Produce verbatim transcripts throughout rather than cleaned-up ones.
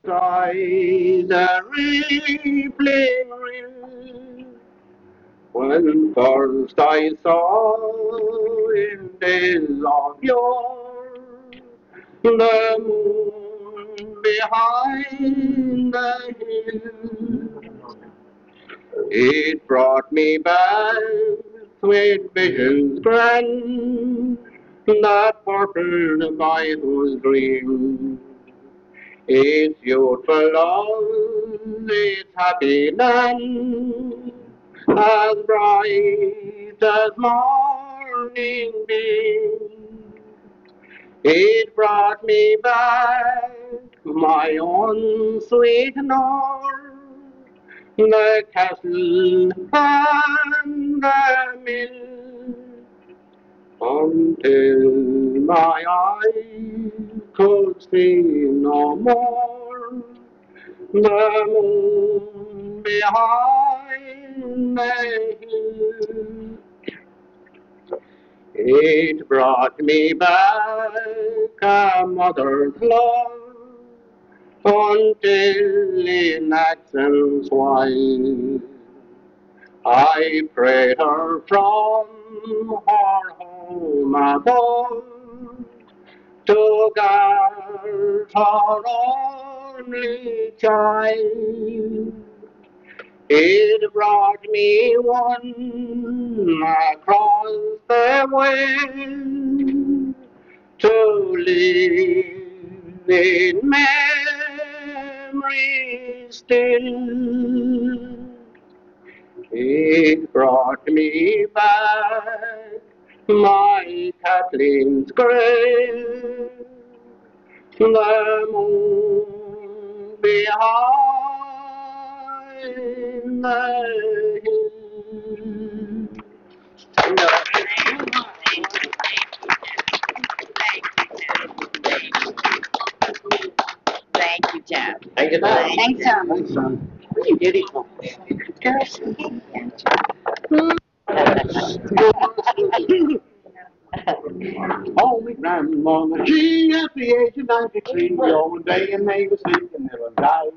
sky the rippling rill. When first I saw in days of yore the moon behind the hill, it brought me back sweet visions grand that purpled by whose dream. Its youthful love, its happy land, as bright as morning beam. It brought me back my own sweet north, the castle and the mill, until my eyes could see no more the moon behind the hill. It brought me back a mother's love until in accents wise I prayed her from her home above to guard her only child. It brought me one across the way to live in memory still. It brought me back my Kathleen's grave, the moon behind the hill. Thank you, Jeff. Thank you, Thanks, Tom. Thanks, son. You did it. Oh, my grandmother, she at the age of ninety-three, one day and they was sick and never died.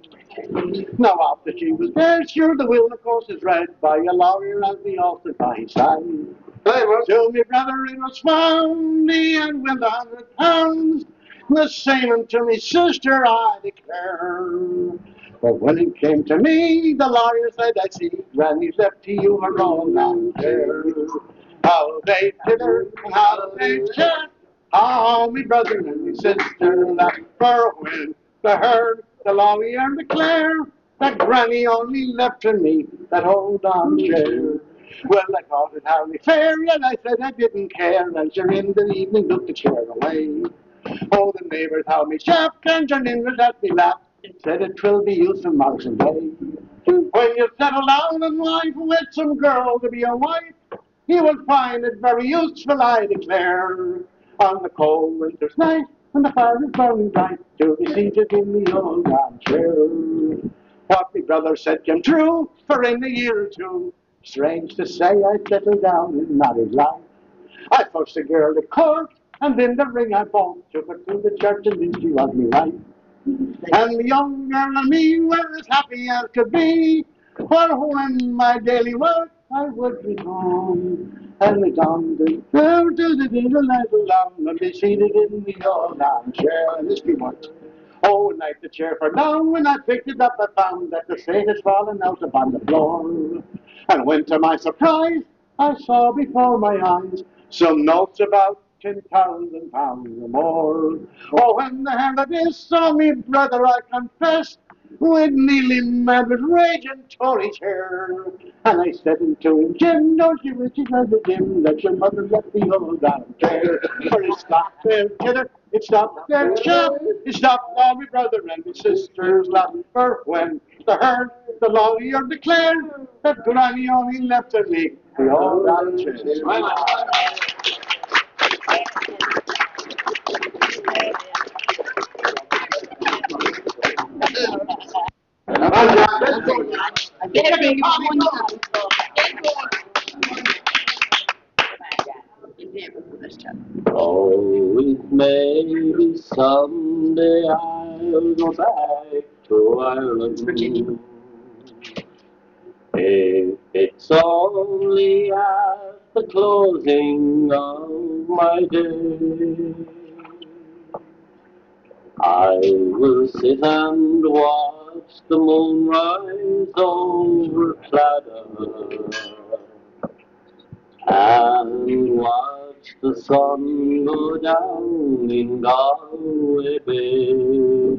Now after she was dead, sure the will of course is read by a lawyer as the author by his side. Hey, well, to me brother it was found, and with a hundred pounds, the same unto me sister I declare. But when it came to me, the lawyer said, I see, Granny's left to you her own out there. How they titter, how they chat, how me brother and me sister laugh. For when they heard the lawyer declare that Granny only left to me that old armchair. Well, I thought it hardly fair, and I said I didn't care, as you're in the evening took the chair away. Oh, the neighbors how me chapped and your neighbors at me laughed, said it will be you some miles away. When you settle down in life with some girl to be your wife, you will find it very useful, I declare. On the cold winter's night, when the fire is burning bright, to be seated in the old armchair. What my brother said came true, for in a year or two, strange to say, I settled down in married life. I first a girl at court, and then the ring I bought, took her to the church, and then she was me wife. And the young girl and me were as happy as could be, for when my daily work I would be home, and we done the go to the little light along, and be seated in the old armchair, and this be what. Oh, and like the chair for down, when I picked it up, I found that the slate had fallen out upon the floor. And when to my surprise, I saw before my eyes some notes about ten thousand pounds or more. Oh, when the hand of this saw me, brother, I confess, with nearly mad with rage and tore his hair. And I said unto him, Jim, don't you wish it was a Jim that your mother left the old armchair? For it stopped there, kidder, it stopped there, chap, it stopped all my brother and my sister's lap. For when the heard the lawyer declared that Granny only left to me the old armchair. Oh, it may be someday I I'll go back to Ireland. Virginia. If it's only at the closing of my day, I will sit and watch the moon rise over Cladder, and watch the sun go down in Galway Bay,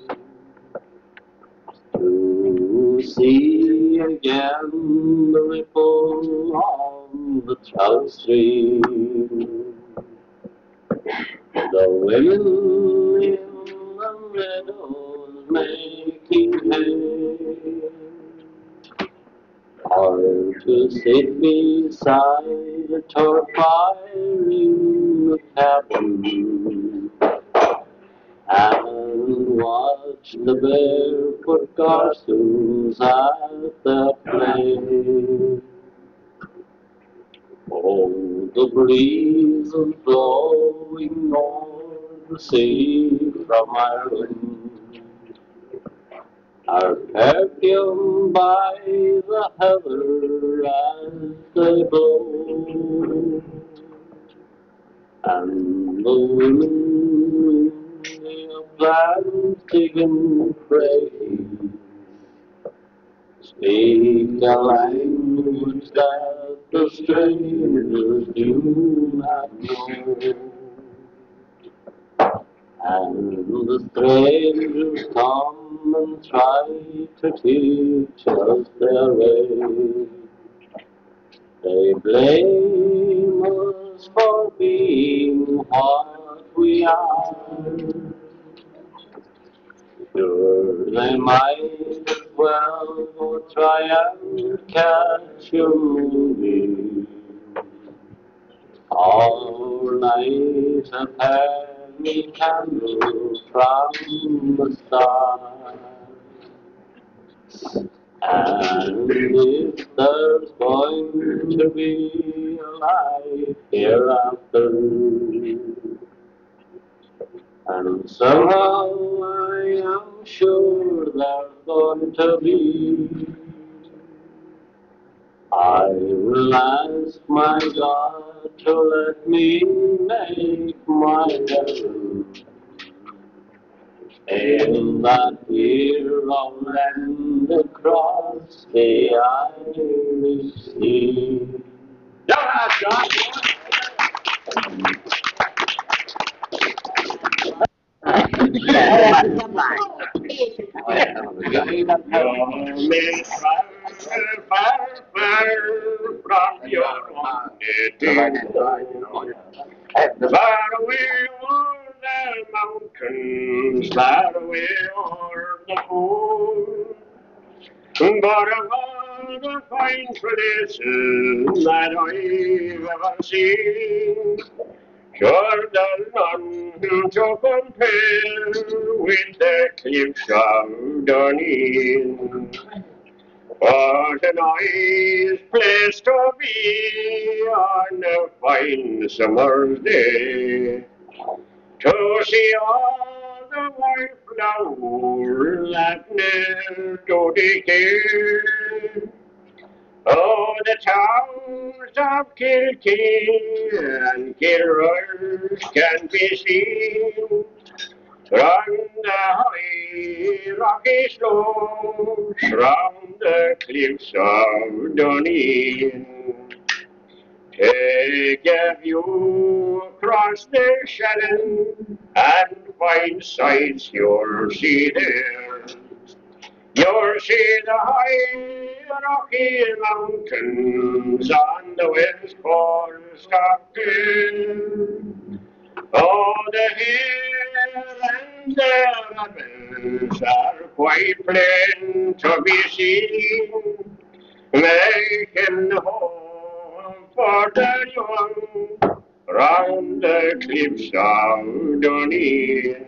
to see again the ripple on the trout stream, the women in the meadows making hay, or to sit beside a turf fire in the cabin and watch the barefoot garçons at their play. Oh, the breeze is blowing o'er the sea from Ireland, are perfumed by the heather as they blow, and the women of plastic and praise speak a language that the strangers do not know. And the strangers come and try to teach us their way. They blame us for being what we are. Sure, they might as well go try and catch a movie, or light a penny candle from the stars. And if there's going to be a life hereafter, and somehow I am sure there's going to be, I will ask my God to let me make my heaven in that year of land across the Irish Sea. Yeah, John. May fire, fire, fire from your humanity. Far away o'er the mountains, far away o'er the moon. But of all the fine places that I've ever seen, sure there's none to compare with the cliffs of Dooneen. What a nice place to be on a fine summer's day, to see all the wildflowers that never to decay. Oh, the towns of Kilkee and Kilroy can be seen from the high rocky slopes, from the cliffs of Dooneen. Take a view across the Shannon and find sights you'll see there. You'll see the high Rocky Mountains on the west coast of Clare. Oh, the hill and the rapids are quite plain to be seen, making home for the young round the cliffs of Dooneen.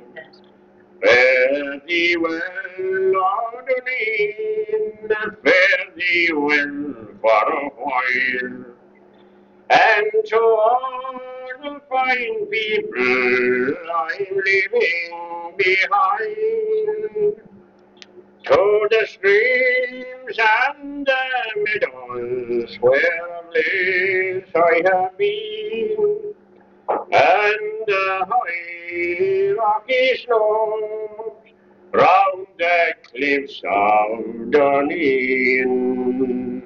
Fare thee well, Lord Dooneen, fare thee well for a while. And to all the fine people I'm leaving behind, to the streams and the meadows where of late I have been, and the high rocky slopes round the cliffs of Dunedin.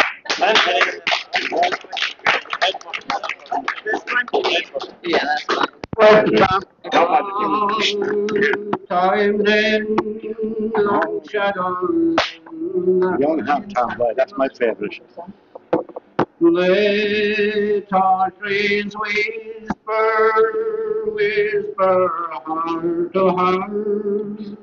Yeah, that's fine. Time then, long shadows. You only have time, right? That's my favorite. Let our dreams whisper, whisper heart to heart.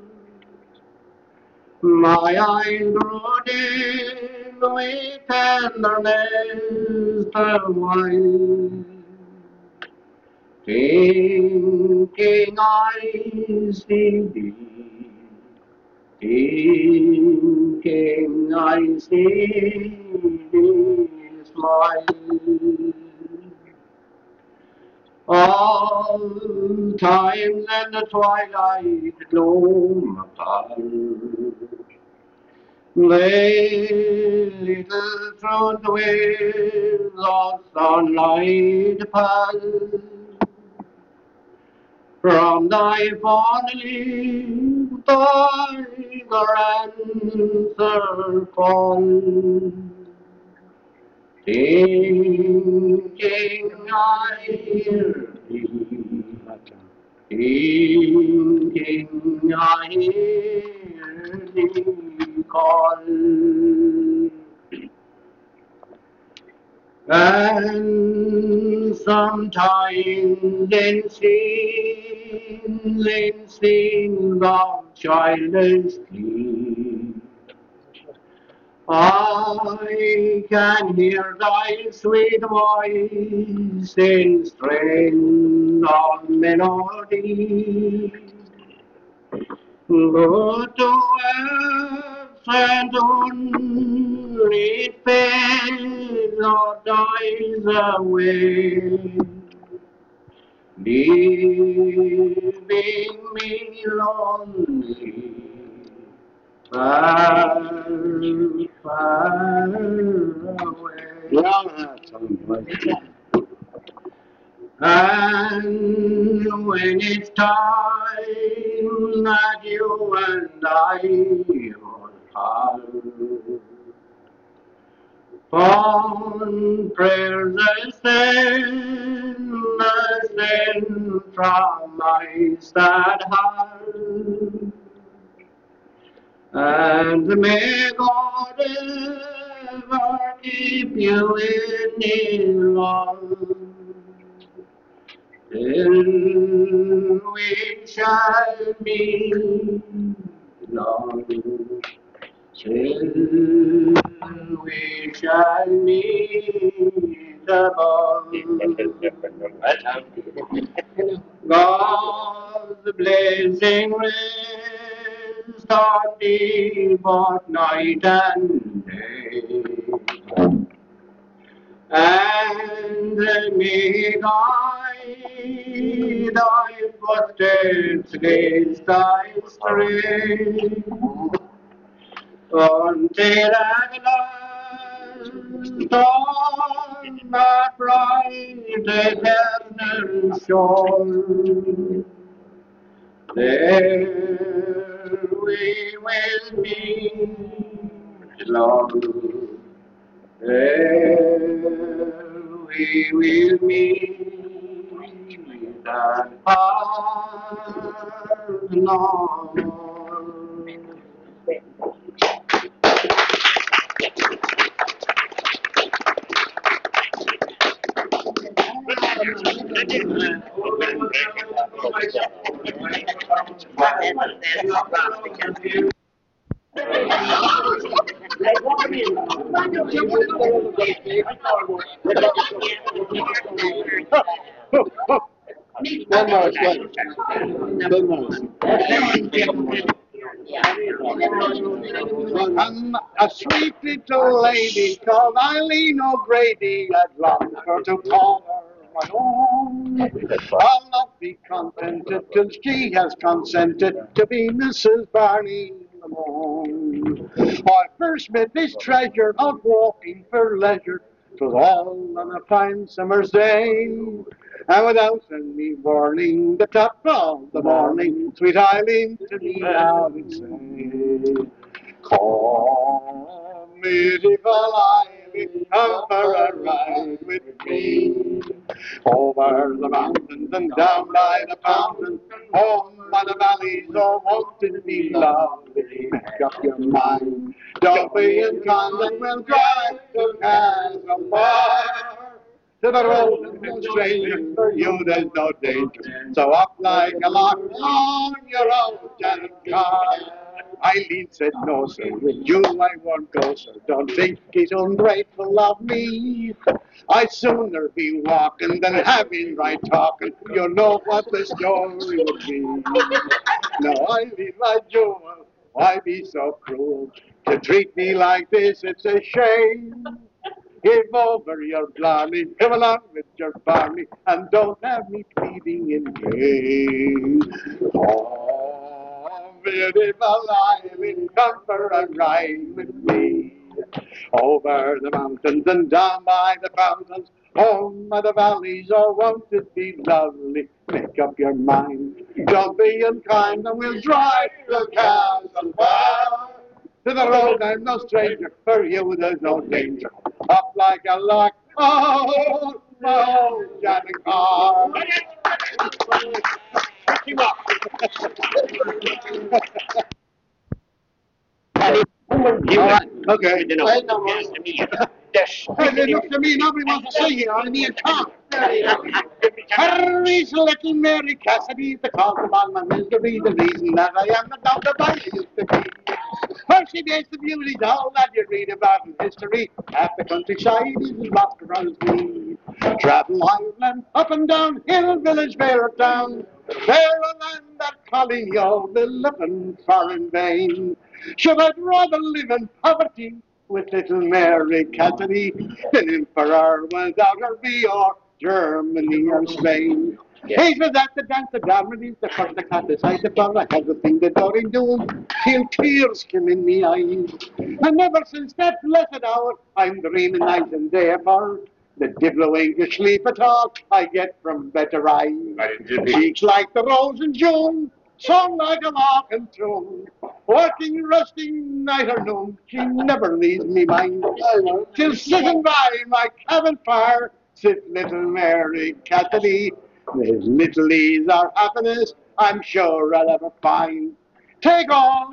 My eyes grow dim with tenderness the while. Thinking I see thee, thinking I see thee smile. All times and the twilight gloom apart, lay little through the waves of sunlight pass. From thy fond lips thy answer falls. Thinking I hear thee, thinking I hear thee call. And sometimes in scenes, in scenes of childish glee, I can hear thy sweet voice in strains of melody. But to absent only it fades or dies away, leaving me lonely, far, far away. And when it's time that you and I will part, fond prayers ascend, ascend from my sad heart, and may God ever keep you in His love, till we shall meet, Lord, till we shall meet above. God's blazing rays start thee both night and day, and may guide thy footsteps against thy stray, until at last on that bright eternal shore, there we will meet, Lord. There we will meet and part alone. Good morning. Good morning. And a sweet little lady called Eileen O'Grady, I'd long for to call her my own. I'll not be contented till she has consented to be Missus Barney Lamone. I first met this treasure out walking for leisure. 'Twas all on a fine summer's day. And without any warning, the top of the morning, sweet Eileen to me now would say, come, beautiful Eileen, come for a ride with me. Over the mountains and down by the fountains, home by the valleys, oh, won't it be lovely? Make up your mind, don't be inclined, and we'll drive to Castle Bar. To the road and no stranger, for you there's no danger. So up like a lark on your old Janet car. Eileen said, no, sir, with you I won't go, sir. Don't think he's ungrateful of me. I'd sooner be walking than having right talking. You know what the story would be. Now, Eileen, my jewel, why be so cruel? To treat me like this, it's a shame. Give over your blarney, come along with your barney, and don't have me pleading in vain. Oh, beautiful Eileen, come for a ride with me. Over the mountains and down by the fountains, home by the valleys, oh, won't it be lovely? Make up your mind, don't be unkind, and we'll drive to Castle Bar. To the road, I'm no stranger, for you there's no danger. Up like a lark, oh, oh, Janet car. All right. Okay. Yes, to me. Yes. Hey, it looks to me nobody wants to see you on me and Tom. Hurry's little Mary Cassidy, the cause of all my misery, the reason that I am the dog that I used to be. First she makes the beauties, all that you read about in history. Half the countryside is lost around me. Travel highland, up and down, hill, village, vale, or town. There a land that calling you'll be looking for in vain. Should I'd rather live in poverty with little Mary Cassidy than in Ferrari without her be or Germany or Spain. Yeah. He was at the dance, the Germany, the first the cat beside the bar. I had the thing that Dory doing till tears came in me eyes. And ever since that blessed hour, I'm dreaming night and day for the devil ain't to sleep at all. I get from better eyes. Cheeks like the rose in June, song like a lark and tune. Working, rusting, night or noon, she never leaves me mind. Till sitting by my cabin fire, sit little Mary Cassidy. There's little ease or happiness, I'm sure I'll ever find. Take on.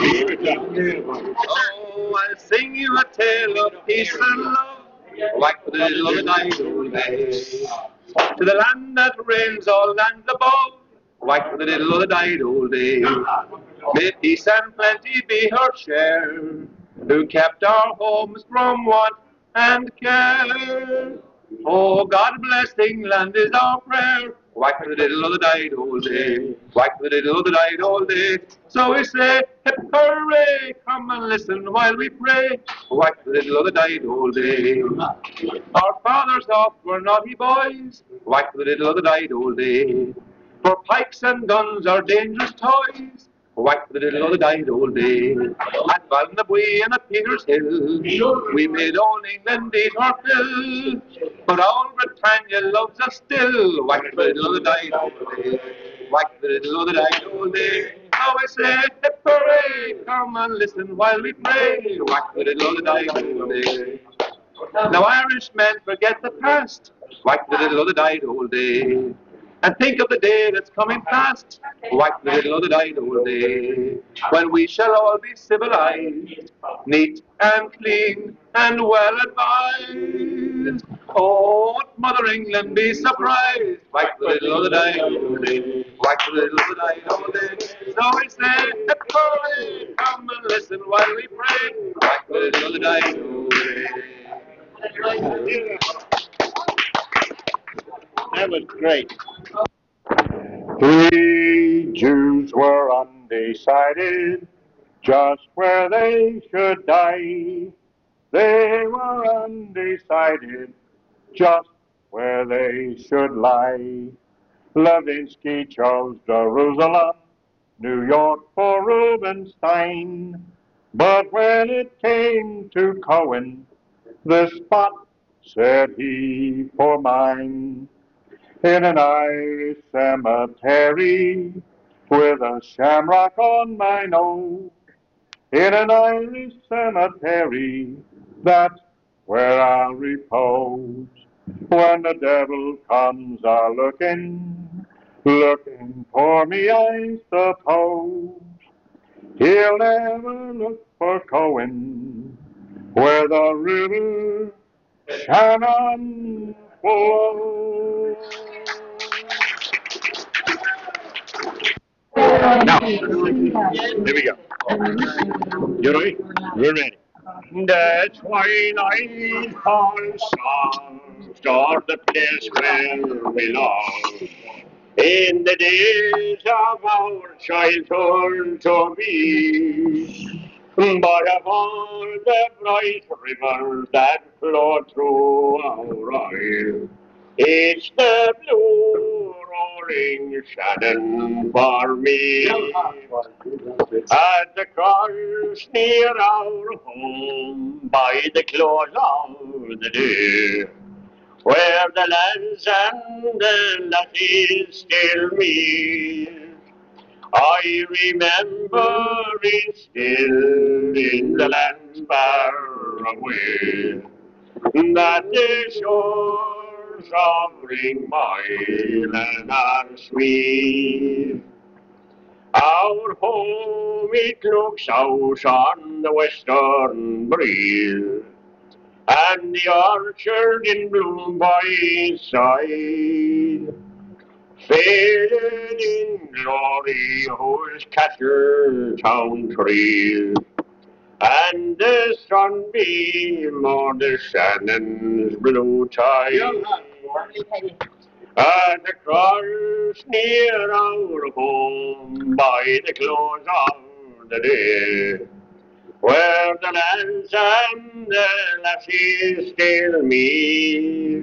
Oh, I'll sing you a tale of peace and love, like the little of the night old days. To the land that reigns all lands above, like the little of the night old days. May peace and plenty be her share, who kept our homes from want and care. Oh, God bless England is our prayer. Whack the diddle of the died old day. Whack the diddle of the died old day. So we say, hip hooray, come and listen while we pray. Whack the diddle of the died old day. Our fathers oft were naughty boys. Whack the diddle of the died old day. For pikes and guns are dangerous toys. Whack the diddle of the died old day. At Balnabuie and at Peter's Hill, we made old England eat her fill. But all Britannia loves us still. Whack the diddle of the died old day. Whack the diddle of the died old day. So we say, hip hooray, come and listen while we pray. Whack the diddle of the died old day. Now Irishmen forget the past. Whack the diddle of the died old day. And think of the day that's coming fast. Whack the diddle of the died old day, when we shall all be civilized, neat and clean and well advised. Oh, Mother England be surprised. Whack the diddle of the died old day. Whack the diddle of the died old day. So we say, hip hooray, come and listen while we pray. Whack the diddle of the died old day. That was great. Three Jews were undecided, Just where they should die, they were undecided. Just where they should lie. Levinsky chose Jerusalem, New York for Rubinstein. But when it came to Cohen, the spot, said he, for mine. In an Irish cemetery, with a shamrock on my nose. In an Irish cemetery, that's where I'll repose. When the devil comes a-looking, looking for me, I suppose. He'll never look for Cohen, where the river Shannon flows. Now, here we go. You ready? We're ready. The twilight falls soft o'er the place where we love. In the days of our childhood to be, but of all the bright rivers that flow through our eyes, it's the blue rolling Shannon for me. At the cross near our home, by the close of the day, where the lads and the lasses still meet, I remember it still in the lands far away, that the shores of Ringmile are sweet. Our home it looks out on the western breeze, and the orchard in bloom by its side, faded in glory whose Castletown trees, and the sunbeam on the Shannon's blue tide. At the cross near our home, by the close of the day, where the lads and the lassies still meet,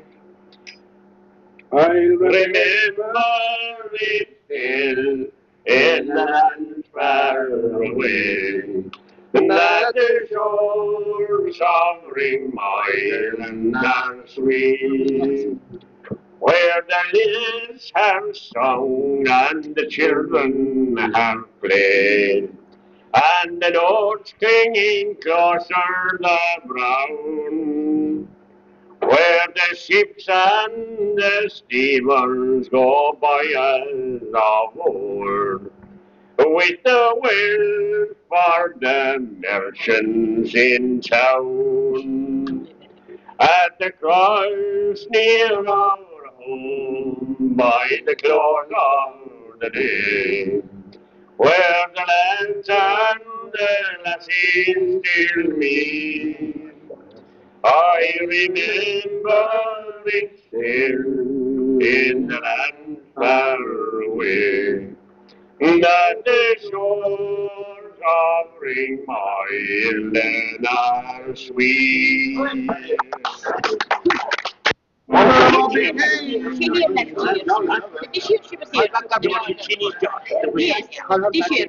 I remember it still in the lands far away, that the shores of Ringmile are sweet, where the lilies have sung and the children have played, and the notes clinging closer the brown, where the ships and the steamers go by as of old, with the will for the merchants in town. At the cross near our home, by the close of the day, where the lads and the lassies still meet, I remember it still in the land far away, that the shores of Ringmile are sweet. She did next year. This year she was here. Yes, this year.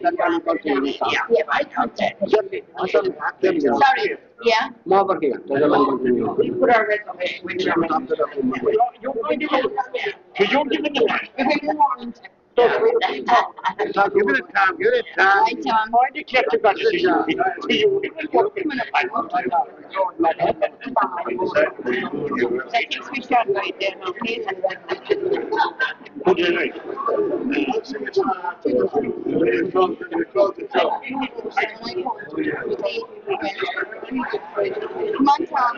Yeah. Sorry. Yeah. Over here. We put our reservation. You're going to So you're giving the time. Give Give it time, give it time. Right, Tom. Why did you have to go to you? I think we start right there, okay? Who do you like? Come on, Tom.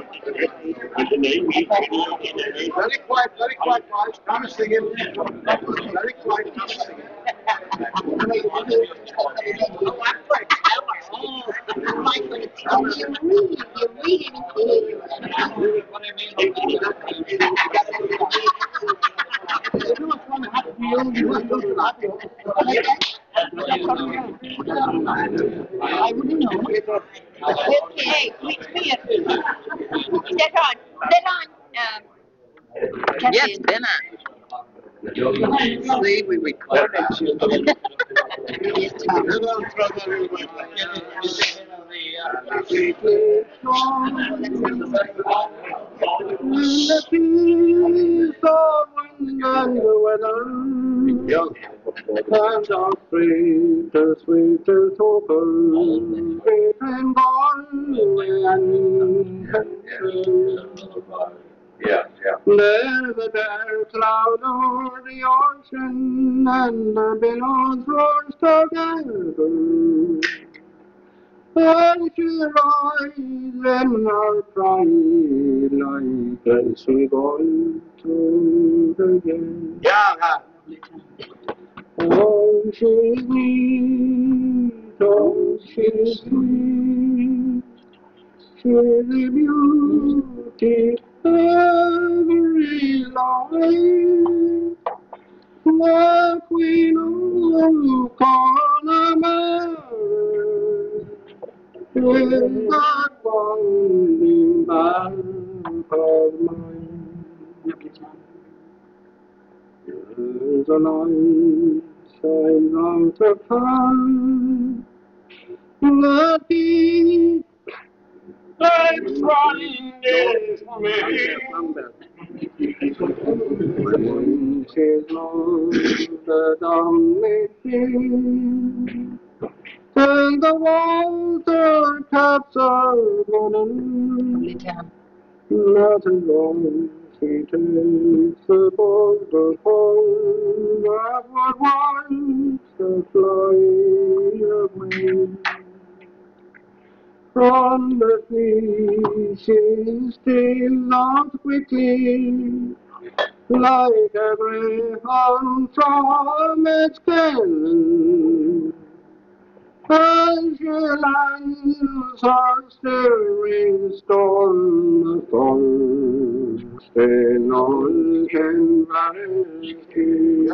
Very quiet, very quiet, guys. Promise singing. Very quiet, promise singing. I wouldn't know. Hey, come here. Is that on? Is that on? Um, Yes, it's been on. See, we recorded you. The peace of wind and the weather, and our sweetest, sweetest hopers, between Galway and Kilkenny. Yeah, yeah. There's a dark cloud over the ocean, and the billows roar together. And she rises in our pride like as she goes to the gate. Yeah. Oh, she's neat, oh, she's sweet, she's a beauty every line. The Queen of Connemara is that bounding back of mine. There's a light shines on the pan, the deep light running is me. When she's loaded on the field, and the water caps are running, not alone she takes the border home that would once to fly away. From the sea she steals out quickly, like a greyhound from its kennel. As she lands her steering storm fall, stay none can vanish.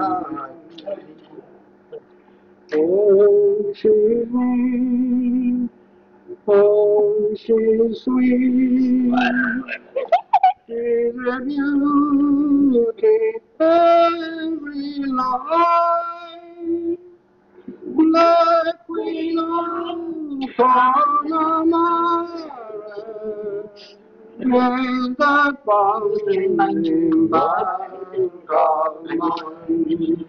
Oh, she's me, oh, she's sweet, she's a beauty every line. The Queen of Connemara is that bounding back of mine.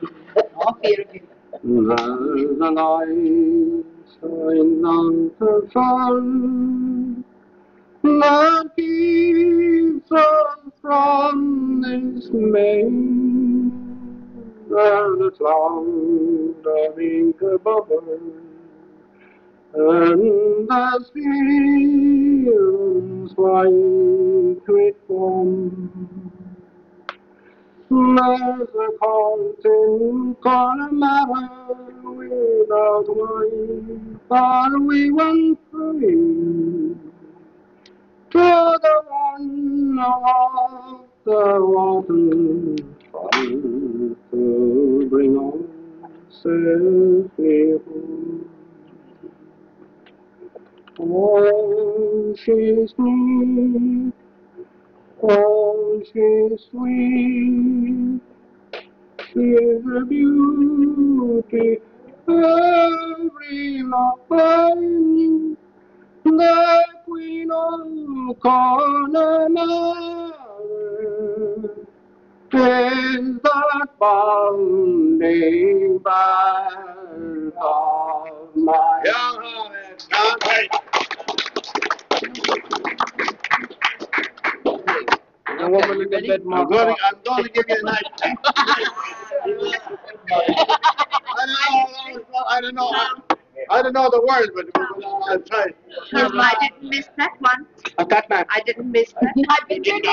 There's a light shines on the sun that keeps us from this main. There's a cloud of ink above us, and the seals white with foam. There's a colt in Connemara without wine, but we went free to the one of the water fun to bring on safely home. Oh, she's neat, oh, she's sweet, she's a beauty every line. The Queen of Connemara is that bounding back of mine. Yeah, it's not right. The woman in the bed more. I'm going, I'm going to give you a nice time. I don't know, I don't know, I don't know the words, but I'll try. No, I didn't miss that one. I've got that. I didn't miss that. I bet you did.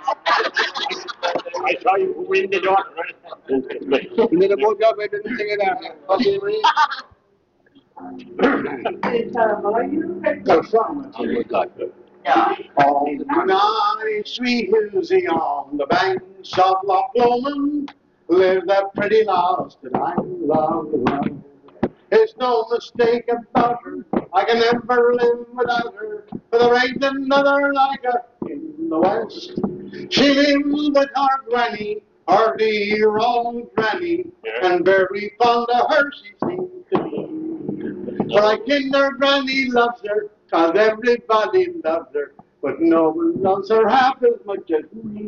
I saw you go in the door. You did a good job, I didn't sing it out. Okay, ready? Go from it. On the nice sweet hills on the banks of Loch Lomond live that pretty lass that I love. There's no mistake about her. I can never live without her. For there ain't another like her in the West. She lives with our granny, our dear old granny, and very fond of her she seems to be. For I kinder granny loves her, 'cause everybody loves her, but no one loves her half as much as me.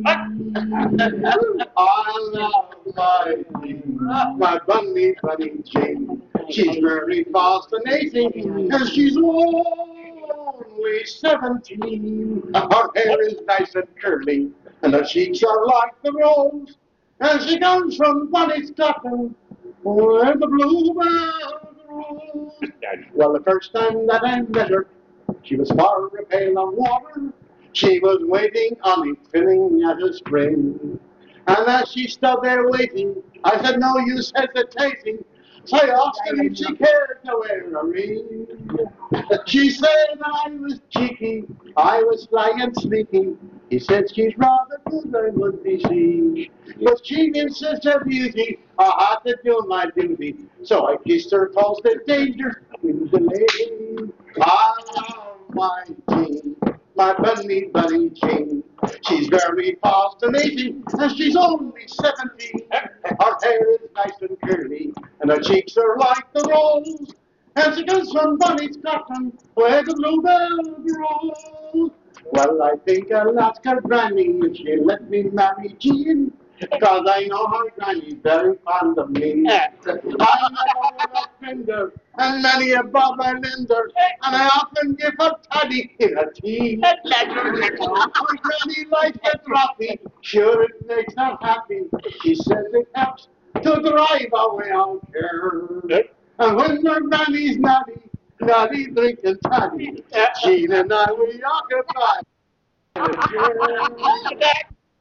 I love my Jean, my bunny bunny Jean. She's very fascinating, and she's only seventeen. Her hair is nice and curly, and her cheeks are like the rose. And she comes from Bunny Scotland, where the bluebird grows. Well, the first time that I met her, she was far a pail of water. She was waiting on me, filling at a spring. And as she stood there waiting, I said, no use hesitating. So I asked her if she cared to wear a ring. She said I was cheeky, I was sly and sneaky. He said she's rather good, I would be she. But she is such a beauty, I had to do my duty. So I kissed her, cause there's danger in the lane. I love my Jean, my bunny bunny Jean. She's very fascinating, and she's only seventeen. Her hair is nice and curly, and her cheeks are like the rose. And she comes from Bunny Scotland, where the bluebell grows. Well, I think I'll ask her granny if she'll let me marry Jean, 'cause I know her granny's very fond of me. I never would offend her, and many a bob I lend her, and I often give her toddy in her tea. My granny likes to drop me, sure it makes her happy. She says it helps to drive away all care. And when her granny's naughty, naughty drinking toddy, Jean and I we occupy the chair.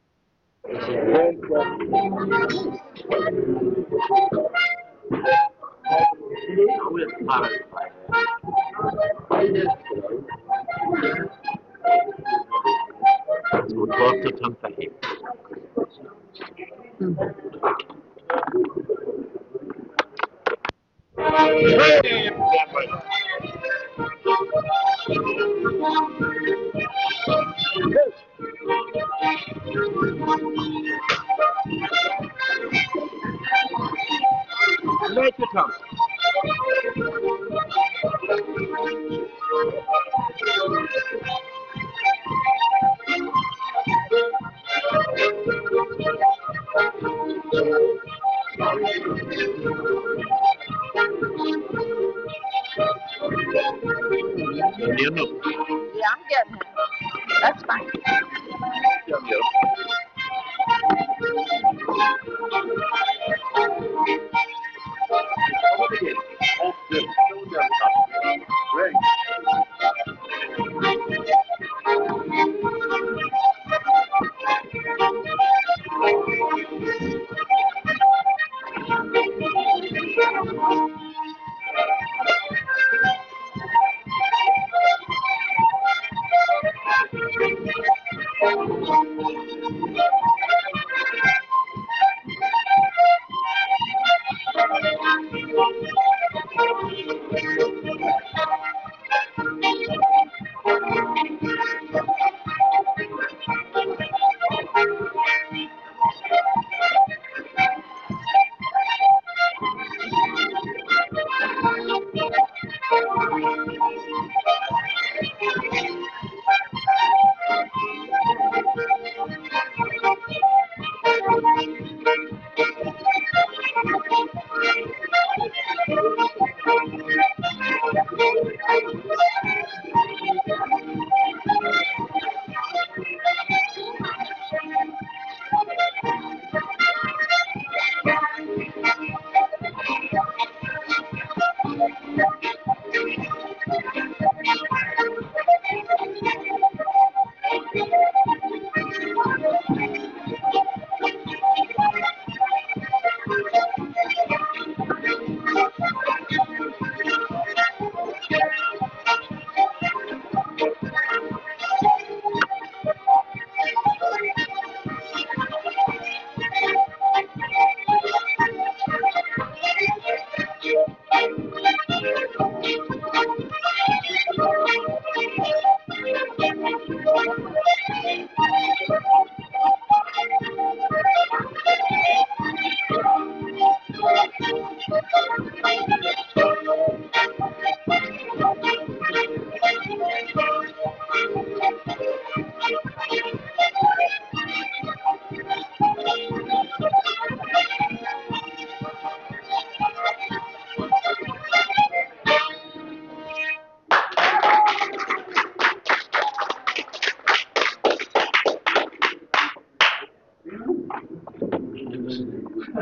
Make it come. You know. Yeah, I'm getting it. That's fine. Yeah, yeah. Over again. That's good. Go down top. Great.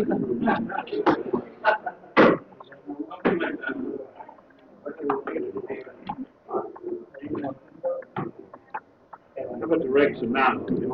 How about the Rex and Mountain?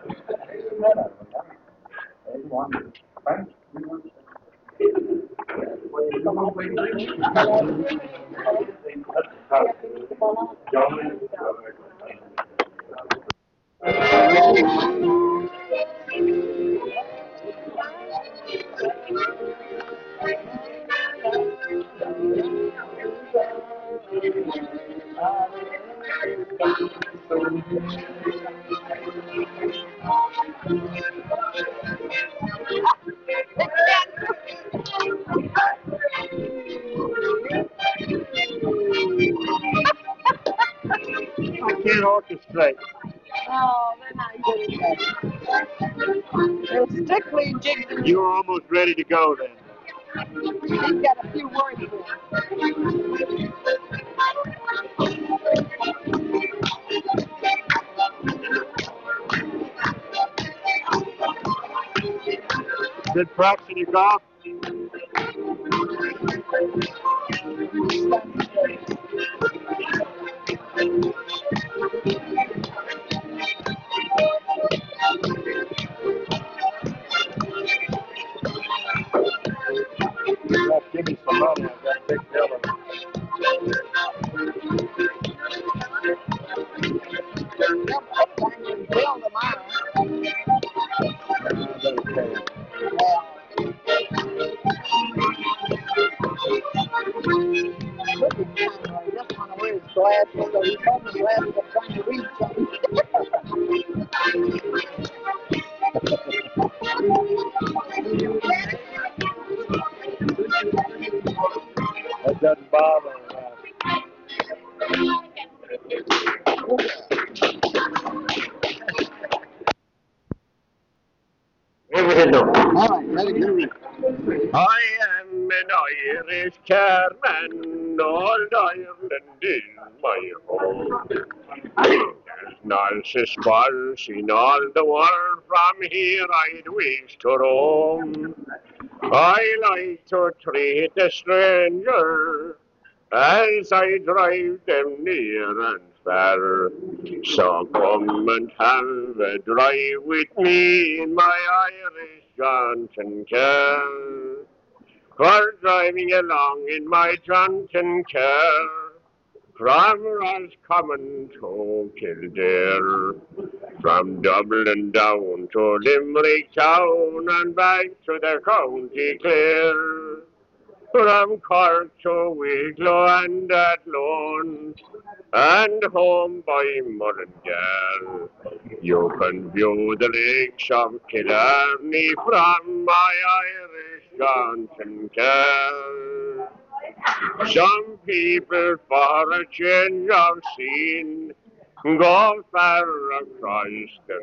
I can't orchestrate. Oh, they're not good at that. They're strictly jiggling. You were almost ready to go then. He's got a few words for it. Good practice in your golf? Give me some money. I've got a big bill of it. Bill tomorrow. I just want to wear his glasses, so he told me glasses I'm trying to read something. That doesn't bother me. All right, ready, get ready. I am an Irish carman, old Ireland is my home. There's none so sparse in all the world, from here I'd wish to roam. I like to treat a stranger as I drive them near and far. So come and have a drive with me in my Irish jaunting car. For driving along in my jaunting car, from Roscommon to Kildare, from Dublin down to Limerick town and back to the County Clare, from Cork to Wicklow and Athlone, and home by Mullingar. You can view the lakes of Killarney from my Irish jaunting car. Some people, for a change of scene, go far across the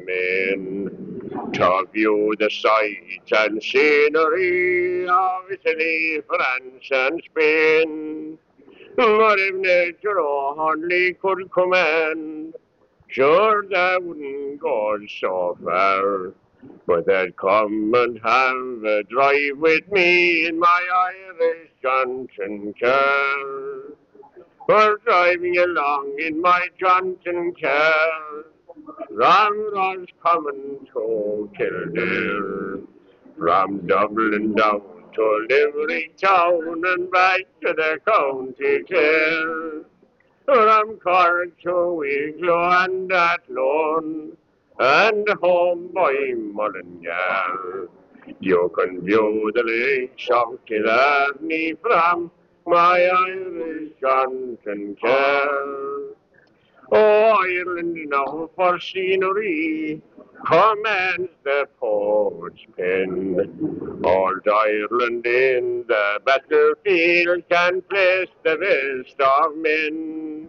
main to view the sights and scenery of Italy, France, and Spain. But if nature only could command, sure they wouldn't go so far. But they'd come and have a drive with me in my Irish jaunting car. For driving along in my jaunting car, from Roscommon to Kildare, from Dublin down to Limerick town and back to the County Clare, from Cork to Wicklow and Athlone, and home by Mullingar. You can view the lakes of Killarney from my Irish jaunting car. Oh, Ireland now for scenery commands the poet's pen. Old Ireland in the battlefield can place the best of men.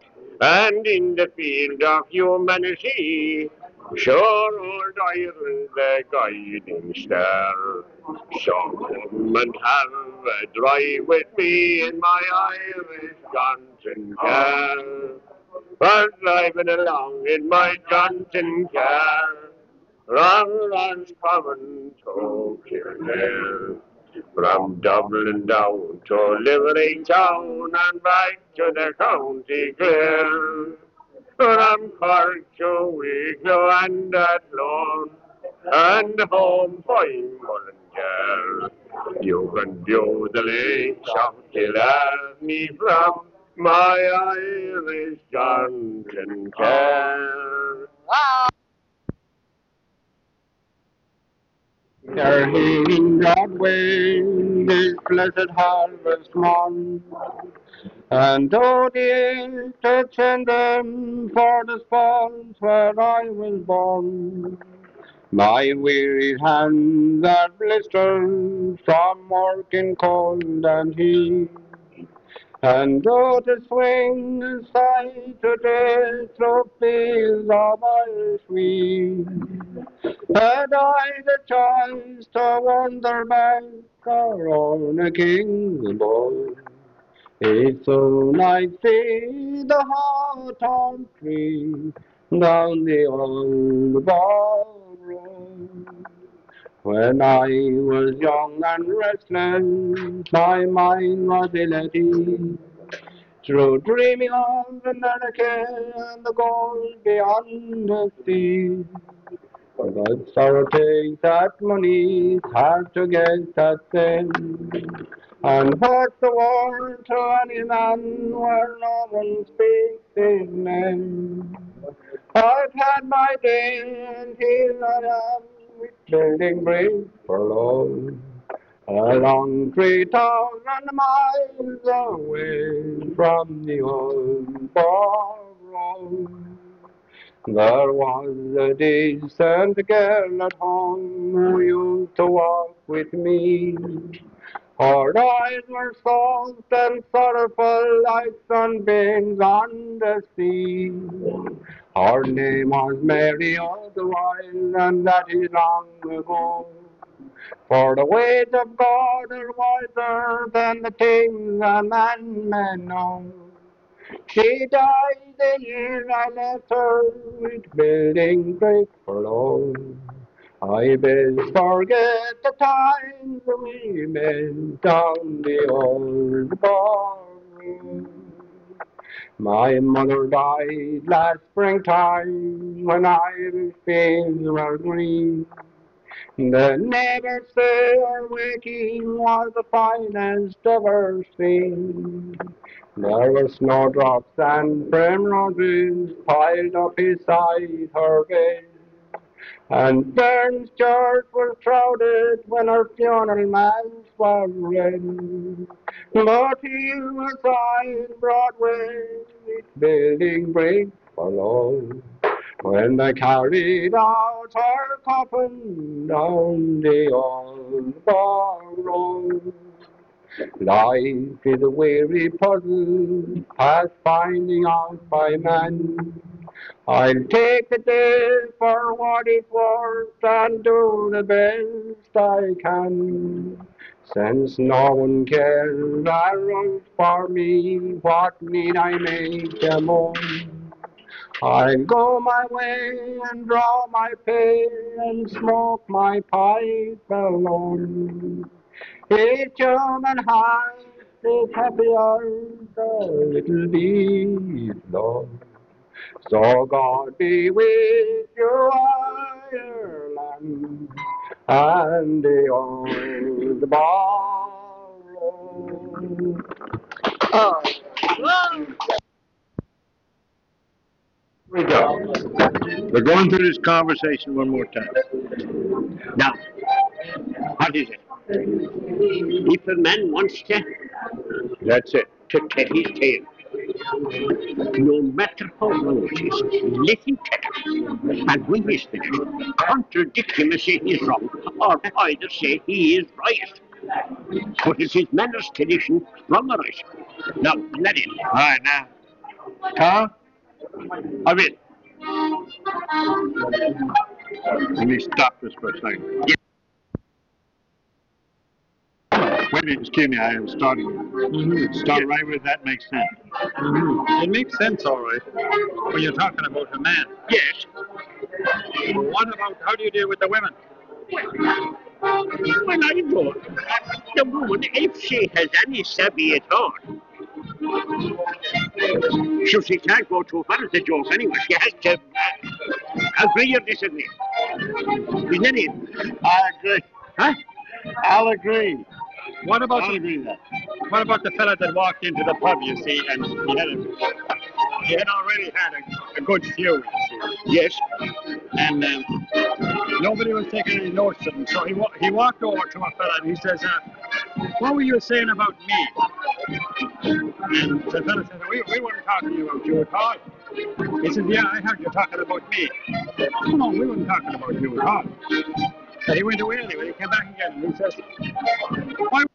And in the field of humanity, sure old Ireland the guiding star. So come and have a drive with me in my Irish jaunting car. For driving along in my jaunting car, Ramadan's coming to Kildare. From Dublin down to Livery Town and back to the county clear. From Cork to Wicklow and Athlone and home by Mullingar. You can view the lakes of Killarney from my Irish Johnson care. They're healing Broadway this blessed harvest month, and oh dear to send them for the spawns where I was born. My weary hands are blistered from working cold and heat, and though to swing aside today through fields of Irish wheat, had I the choice to wander back or own a king's boy, it's soon I'd see the hawthorn tree down the old ballroom. When I was young and restless, my mind was ill at ease, through dreaming of America and the gold beyond the sea. But sorrow takes that money, it's hard to get that thing. And what's the war to any man where no one speaks his name? I've had my day, and here I am, building bridge for love, along three thousand miles away from the old ballroom. There was a decent girl at home who used to walk with me. Her eyes were soft and sorrowful like sunbeams on the sea. Her name was Mary all the while, and that is long ago. For the ways of God are wiser than the things a man may know. She died the year I left her, with building brick for love. I best forget the times we met down the old barroom. My mother died last springtime when Irish fields were green. The neighbors say our waking was the finest ever seen. There were snowdrops and primroses piled up beside her bed, and Burns Church was crowded when her funeral mass was read. But here was I in Broadway, building bricks for love, when they carried out her coffin down the old ballroom. Life is a weary puzzle, past finding out by man. I'll take the day for what it's worth and do the best I can. Since no one cares around for me, what need I make a moan? I'll go my way and draw my pay and smoke my pipe alone. Each human heart is happier the little bit love. So God be with you, Ireland, and the old ballroom. Oh. Here we go. We're going through this conversation one more time. Now, what is it? If a man wants to, That's it. to tell his tale, no matter how long it is, let him tell it. And when he's finished, contradict him and say he's wrong, or either say he is right. But it's his manners tradition, wrong or right. Now, let it. All right, now. Tom? I mean, let me stop this for a second. Yeah. Wait a minute, excuse me, I am starting. Mm-hmm. Start right where that makes sense. Mm-hmm. It makes sense, all right, when you're talking about a man. Yes. What about, how do you deal with the women? Well, I know the woman, if she has any savvy at all, so she can't go too far with the joke anyway. She has to uh, agree or disagree. Isn't it? I agree. Huh? I'll agree. What about I'll the, agree with that. what about the fella that walked into the pub, you see, and he had a, he had already had a, a good few, you see. Yes. And um, nobody was taking any notice of him. So he, wa- he walked over to a fella and he says, uh, what were you saying about me? And the fella said, we, we weren't talking about you at all. He said, yeah, I heard you talking about me. No, no, we weren't talking about you at all. So he went away anyway. He came back again and he says, why